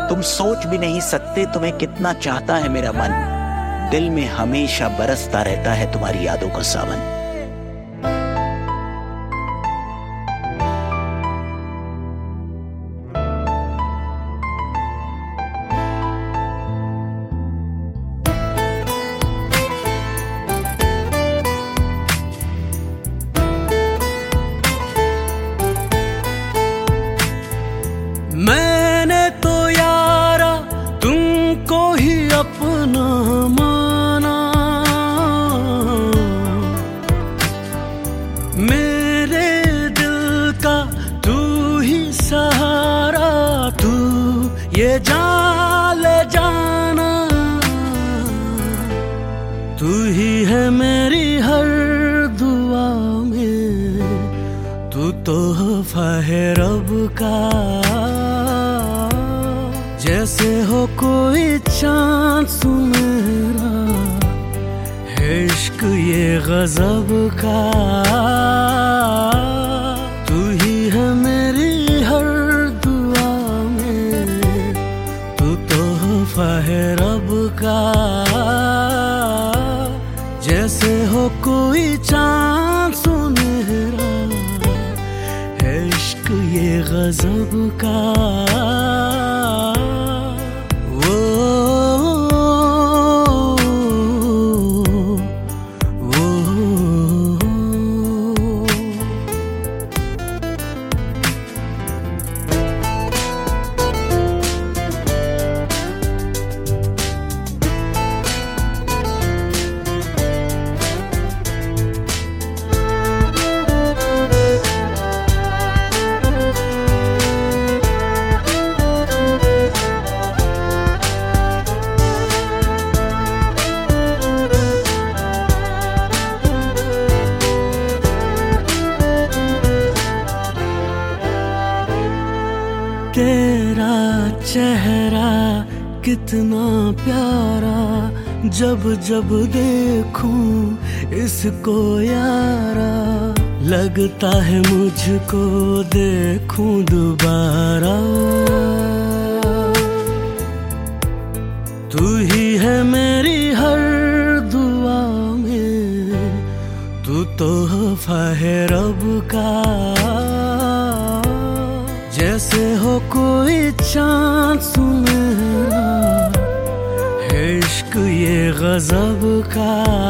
तुम सोच भी नहीं सकते तुम्हें कितना चाहता है मेरा मन। दिल में हमेशा बरसता रहता है तुम्हारी यादों का सावन। मैंने तो यारा तुमको ही अपना माना, मेरे दिल का तू ही सहारा, तू ये जान ले जाना, तू ही है मेरी हर दुआ में, तू तोहफा है रब का। जैसे हो कोई चांद सुनहरा, है इश्क ये गजब का। तू ही है मेरी हर दुआ में, तू तोहफा है रब का। जैसे हो कोई चांद सुनहरा, है इश्क ये गजब का। तेरा चेहरा कितना प्यारा, जब जब देखूं इसको यारा, लगता है मुझको देखूं दोबारा। तू ही है मेरी हर दुआ में, तू तोहफा है रब का। जैसे हो कोई चांद सुनहरा, है इश्क ये गजब का।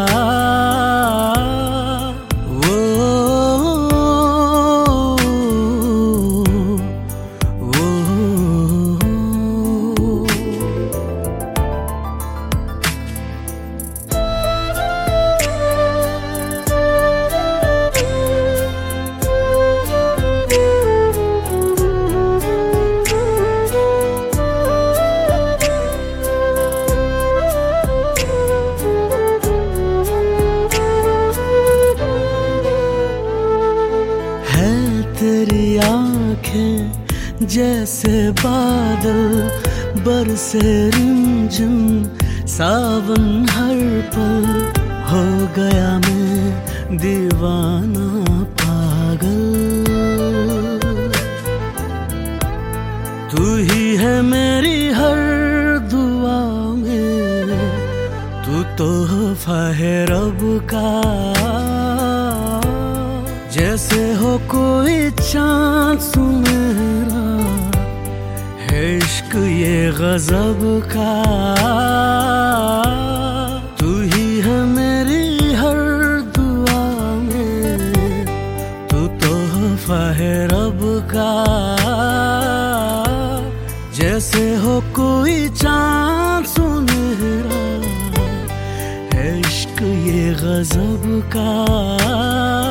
तेरी आँखें जैसे बादल, बरसे रिमझिम सावन हर पल, हो गया मैं दीवाना पागल। तू ही है मेरी हर दुआ में, तू तोहफा है रब का। जैसे हो कोई चांद सुनहरा, है इश्क ये गजब का। तू ही है मेरी हर दुआ में, तू तोहफा है रब का। जैसे हो कोई चांद सुनहरा, है इश्क ये गजब का।